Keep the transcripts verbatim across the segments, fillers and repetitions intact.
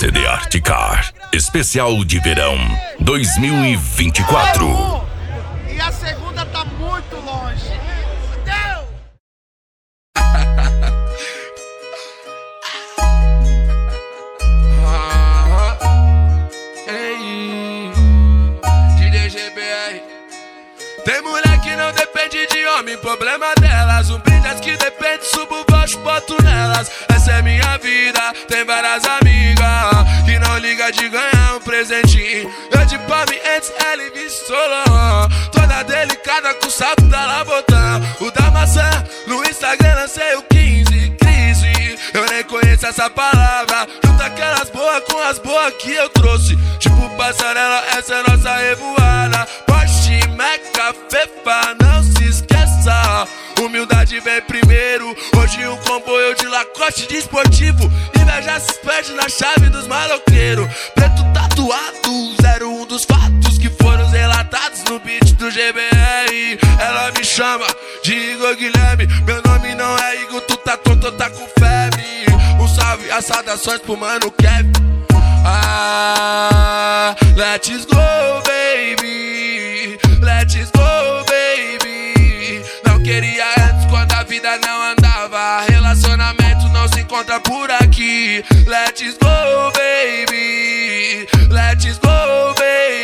C D Artcar, especial de verão dois mil e vinte e quatro. E a segunda tá muito longe. Deu! Tem mulher que não depende de homem, problema delas. Um brilhas que depende, subo baixo, boto nelas. Essa é minha vida, tem várias amigas que não liga de ganhar um presentinho. Eu de palme antes, ela e Solon, toda delicada com o salto da Labotã. O da maçã, no Instagram lancei o quinze, crise. Eu nem conheço essa palavra, junta aquelas boas com as boas que eu trouxe. Tipo passarela, essa é nossa revoada. Porsche, Meca, Fefa, não se esqueça. Humildade vem primeiro. Hoje um comboio de Lacoste de esportivo. Inveja se perde na chave dos maloqueiros. Preto tatuado, zero um dos fatos que foram relatados no beat do G B R. Ela me chama de Igor Guilherme. Meu nome não é Igor, tu tá tonto, tá com febre. Um salve, as saudações pro mano Kevin. Ah, let's go, baby. Let's go, baby. Não queria antes quando a vida não andava. Relacionamento não se encontra por aqui. Let's go, baby. Let's go,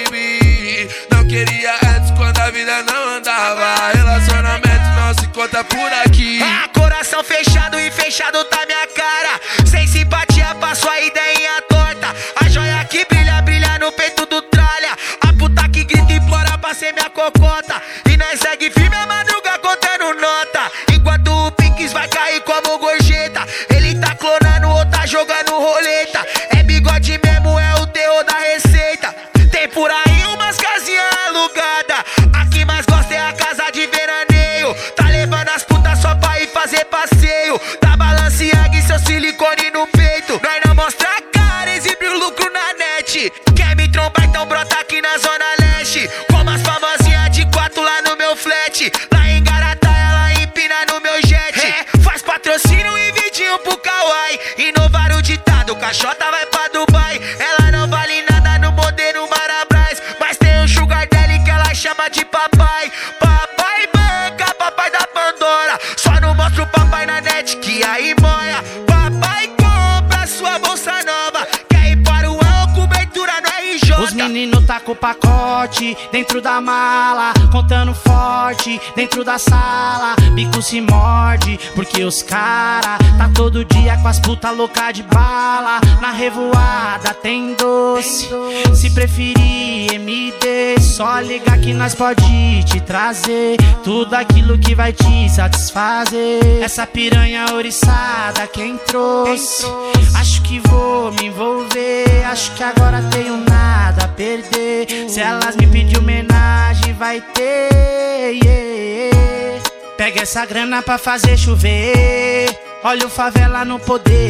baby. Não queria antes quando a vida não andava. Relacionamento não se encontra por aqui. Ah, coração fechado e fechado tá minha cara. Sem simpatia pra sua ideinha torta. A joia que brilha, brilha no peito do tralha. A puta que grita e implora pra ser minha cocota. E nós segue firme a madruga contando nota. Enquanto o Pinks vai cair como gorjeta. Ele tá clonando ou tá jogando roleta. É bigode mesmo, é o terror da receita. Tem por aí umas casinhas alugadas. A que mais gosta é a casa de veraneio. Tá levando as putas só pra ir fazer passeio. Da Balenciaga e seu silicone no peito. Nós não mostra a cara, exibe o lucro na net. Quer me trombar, então brota aqui na zona leste. Como as famosinhas de quatro lá no meu flat. Lá em Garatá ela empina no meu jet. É, faz patrocínio e vidinho pro Kawaii. Inovar o ditado, caixota vai pra Dubai. Ela não vale nada no modelo Marabras. Mas tem um sugar daddy que ela chama de papai. Papai banca, papai da Pandora. Só não mostra o papai na net que aí moia. Papai compra sua bolsa nova. Quer ir para o L, cobertura no R J. Os meninos tá com o pacote dentro da mala, contando forte dentro da sala. Bico se morde, porque os cara tá todo dia com as puta louca de bala. Na revoada tem doce, se preferir M D, só ligar que nós pode te trazer tudo aquilo que vai te satisfazer. Essa piranha oriçada quem trouxe, acho que vou me envolver. Acho que agora tenho nada a perder. Se elas me pedir homenagem vai ter, yeah. Pega essa grana pra fazer chover. Olha o favela no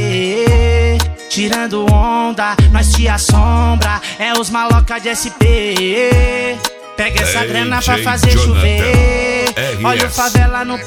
poder. Tirando onda, nós te assombra. É os maloca de S P. Pega essa Hey, grana pra J. fazer Jonathan. chover. R S. Olha o favela no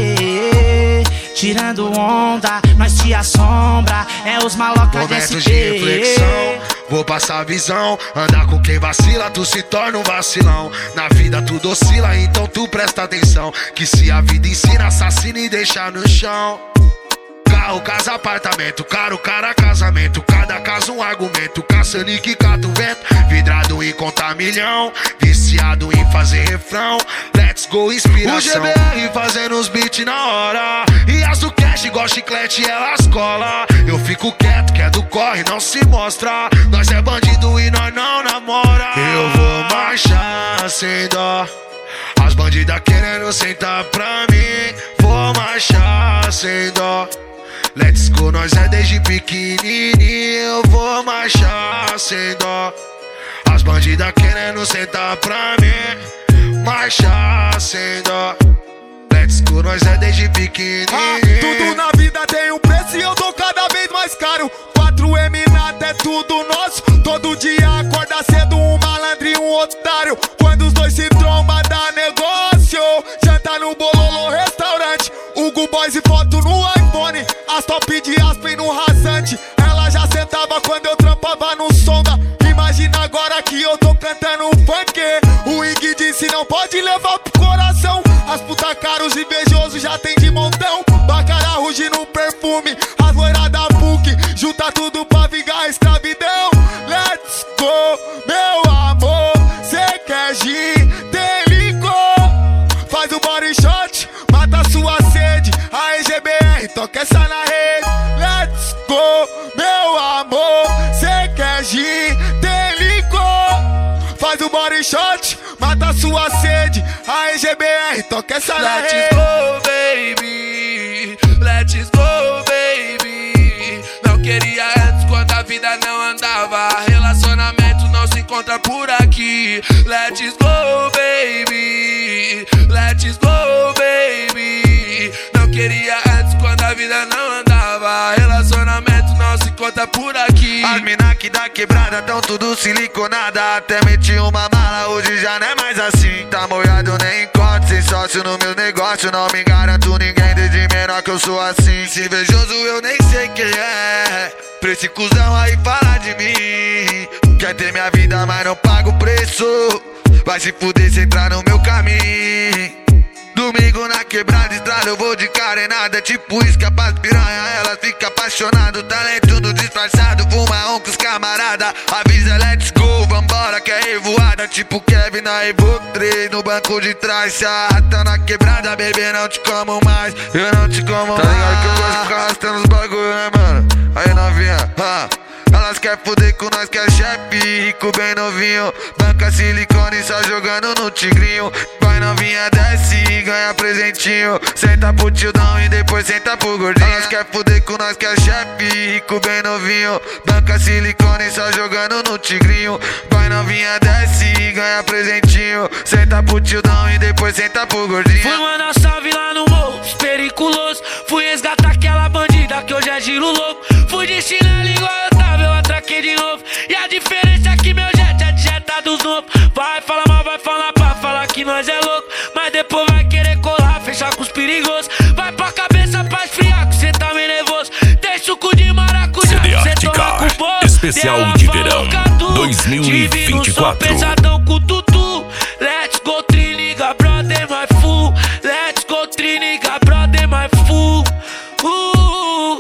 poder. Tirando onda, nós te assombra. É os maloca de S P. Momentos de reflexão, vou passar a visão. Andar com quem vacila, tu se torna um vacilão. Na vida tudo oscila, então tu presta atenção. Que se a vida ensina, assassina e deixa no chão. Carro, casa, apartamento, caro, cara, casamento. Cada caso um argumento, caçando que cata o vento. Vidrado em contar milhão, viciado em fazer refrão. Let's go, inspiração. O G B R fazendo os beats na hora. E as do cash igual chiclete, elas cola. Eu fico quieto, que é do corre, não se mostra. Nós é bandido e nós não namora. Eu vou marchar sem dó. As bandidas querendo sentar pra mim. Vou marchar sem dó. Let's go, nós é desde pequenininho. Eu vou marchar sem dó. As bandidas querendo sentar pra mim. Marchar sem dó. Let's go, nós é desde pequenininho. Ah, tudo na vida tem um preço e eu tô cada vez mais caro. quatro M nada é tudo nosso. Todo dia acorda cedo um malandro e um otário. Quando os dois se trombam dá negócio. Janta no Bololô restaurante. Hugo Boys e foto no iPhone. As top de Aspen no rasante. Ela já sentava quando eu trampava pode juntar tudo pra vingar a escravidão. Let's go, meu amor, cê quer gin, tem licor. Faz o body shot, mata sua sede. A E G B R, toca essa na rede. Let's go, meu amor, cê quer gin, tem licor. Faz o body shot, mata sua sede. A E G B R, toca essa na rede. Let's go, baby, let's go, baby. Não queria antes quando a vida não andava. Relacionamento não se encontra por aqui. Let's go, baby, let's go, baby. Não queria antes quando a vida não andava. Relacionamento não se encontra por aqui. As mina que da quebrada tão tudo siliconada. Até meti uma mala, hoje já não é mais assim. Tá molhado, nem encontro, sem sócio no meu negócio. Não me garanto ninguém, desde menor que eu sou assim. Se invejoso eu nem sei quem é. Pra esse cuzão aí falar de mim. Quer ter minha vida, mas não paga o preço. Vai se fuder se entrar no meu caminho. Domingo na quebrada, estrada, eu vou de carenada. Tipo isca pras piranha, ela fica apaixonada. Talento no disfarçado, fuma um com os camarada. Avisa, let's go, vambora que é revoada. Tipo Kevin na Evoque três, no banco de trás. Se arrasta na quebrada, bebê, não te como mais. Eu não te como mais. Tá ligado que eu gosto de ficar arrastando os bagulho, né, mano? Aí novinha, ah. Elas quer fuder com nós que é chefe, rico bem novinho. Banca silicone só jogando no tigrinho. Vai novinha desce e ganha presentinho. Senta pro tildão e depois senta pro gordinho. Elas quer fuder com nós que é chefe, rico bem novinho. Banca silicone só jogando no tigrinho. Vai novinha desce e ganha presentinho. Senta pro tildão e depois senta pro gordinho. Fui mandar salve lá no morro, periculoso. Fui resgatar aquela bandida que hoje é giro louco. Fui de chinelo igual eu tava, eu atraquei de novo. E a diferença é que meu jet é de jeta dos novos. Vai falar mal, vai falar pra falar que nós é louco. Mas depois vai querer colar, fechar com os perigosos. Vai pra cabeça pra esfriar, que cê tá meio nervoso. Tem suco de maracujá, C D cê toma com bolo. Especial de verão dois mil e vinte e quatro. Pesadão com tutu. Let's go, triniga, brother, my fool. Let's go, triniga, brother, my fool. Uh,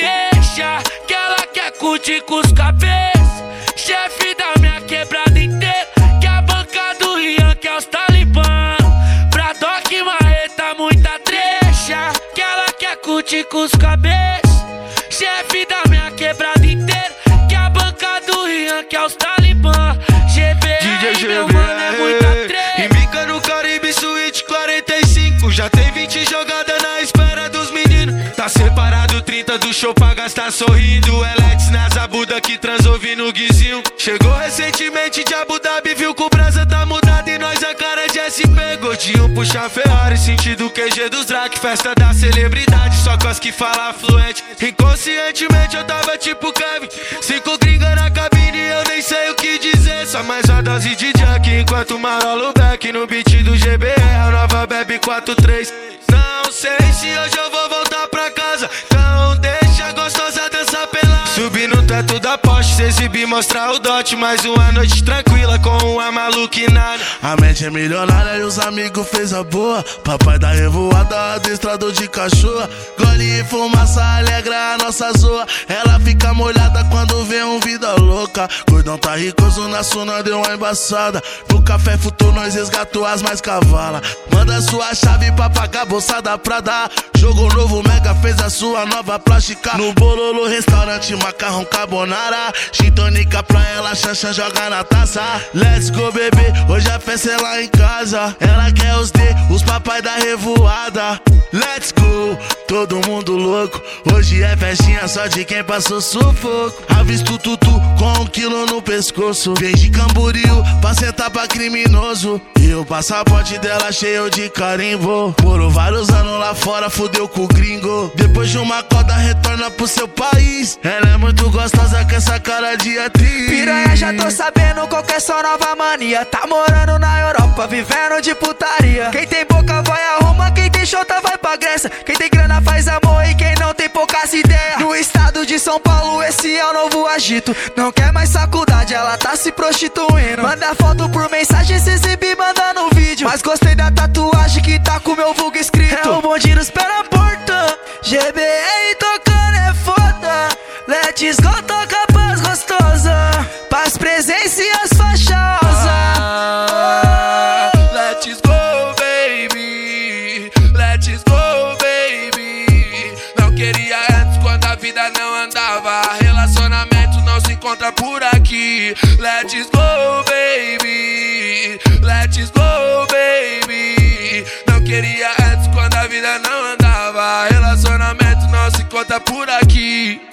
deixa que ela quer curtir com os cabeças. Chefe da minha quebrada inteira. Que a banca do Rian, que é os talibã. Pra Doc Marreta, muita trecha. Que ela quer curtir com os cabeças. Chefe da minha quebrada inteira. Que a banca do Rian, que é os talibã. G B R, meu mano, é muita trecha. Embica no Caribe Suíte quarenta e cinco. Já tem vinte jogadas na espera dos meninos. Tá separado trinta do show pra gastar sorrindo. Alex na Zabuda que transou no guizinho. Chegou recentemente de Abu Dhabi, viu que o brasa tá mudado e nós a cara de S P. Gordinho puxa Ferrari, sentido Q G dos Drac. Festa da celebridade, só com as que fala fluente. Inconscientemente eu tava tipo Kevin. Cinco gringas na cabine, eu nem sei o que dizer. Só mais uma dose de junk enquanto marolo back no beat do G B R, a nova Bebe quatro três. Não sei se hoje eu vou voltar pra casa, então deixa a gostosa dançar pelada. Subir no teto da Porsche, se exibir, mostrar o dote. Mais uma noite tranquila com uma maluquinada. A mente é milionária e os amigos fez a boa. Papai da revoada, adestrador de cachorro. Gole e fumaça alegra a nossa zoa. Ela fica molhada quando vê um vida louca. Gordão tá ricoso na suna, deu uma embaçada. No café futuro nós resgatou as mais cavalas. Manda sua chave pra pagar a bolsa da Prada. Jogo novo, Mega fez a sua nova plástica. No Bololo restaurante, macarrão carbonara. Gin tônica pra ela, Xanxan joga na taça. Let's go, bebê, hoje a festa é lá em casa. Ela quer os D, os papai da revoada. Let's go, todo mundo louco. Hoje é festinha só de quem passou sufoco. Avisto tutu com um quilo no pescoço. Vem de Camboriú pra sentar pra criminoso. E o passaporte dela cheio de carimbo. Morou vários anos lá fora, fudeu com o gringo. Depois de uma coda retorna pro seu país. Ela é muito gostosa com essa cara de atriz. Piranha, já tô sabendo qual que é sua nova mania. Tá morando na Europa, vivendo de putaria. Quem tem boca vai a Roma, quem tem chota vai pra Grécia. Quem tem grana faz amor e quem não tem poucas ideias. No estado de São Paulo esse é o novo agito. Não quer mais faculdade, ela tá se prostituindo. Manda foto por mensagem, se exibir, manda no vídeo. Mas gostei da tatuagem que tá com meu vulgo escrito. É o bonde nos pé na porta, G B R tocando é foda. Let's Let's go, toca paz gostosa, paz, presença e as fachosas. Ah, let's go, baby. Let's go, baby. Não queria antes quando a vida não andava. Relacionamento não se encontra por aqui. Let's go, baby. Let's go, baby. Não queria antes quando a vida não andava. Relacionamento não se encontra por aqui.